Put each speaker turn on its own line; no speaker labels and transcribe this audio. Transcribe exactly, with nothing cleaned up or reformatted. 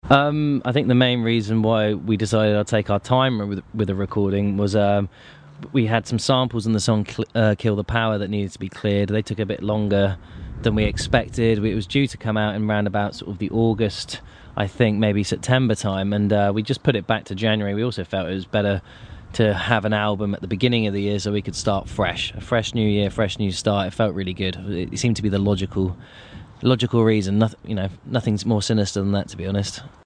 Um, I think the main reason why we decided I'd take our time with, with the recording was um, we had some samples in the song uh, Kill the Power that needed to be cleared. They took a bit longer than we expected. It was due to come out in round about sort of the August, I think, maybe September time, and uh, we just put it back to January. We also felt it was better to have an album at the beginning of the year so we could start fresh. A fresh new year, fresh new start. It felt really good. It seemed to be the logical logical reason. Nothing, you know, nothing's more sinister than that, to be honest.